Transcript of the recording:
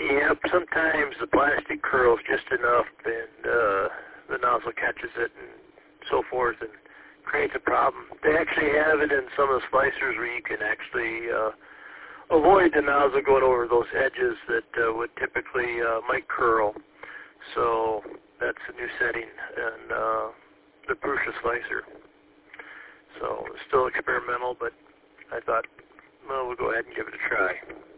Yep, sometimes the plastic curls just enough and the nozzle catches it and so forth and creates a problem. They actually have it in some of the splicers where you can actually avoid the nozzle going over those edges that would typically might curl. So that's a new setting in the Prusa slicer. So it's still experimental, but I thought, well, we'll go ahead and give it a try.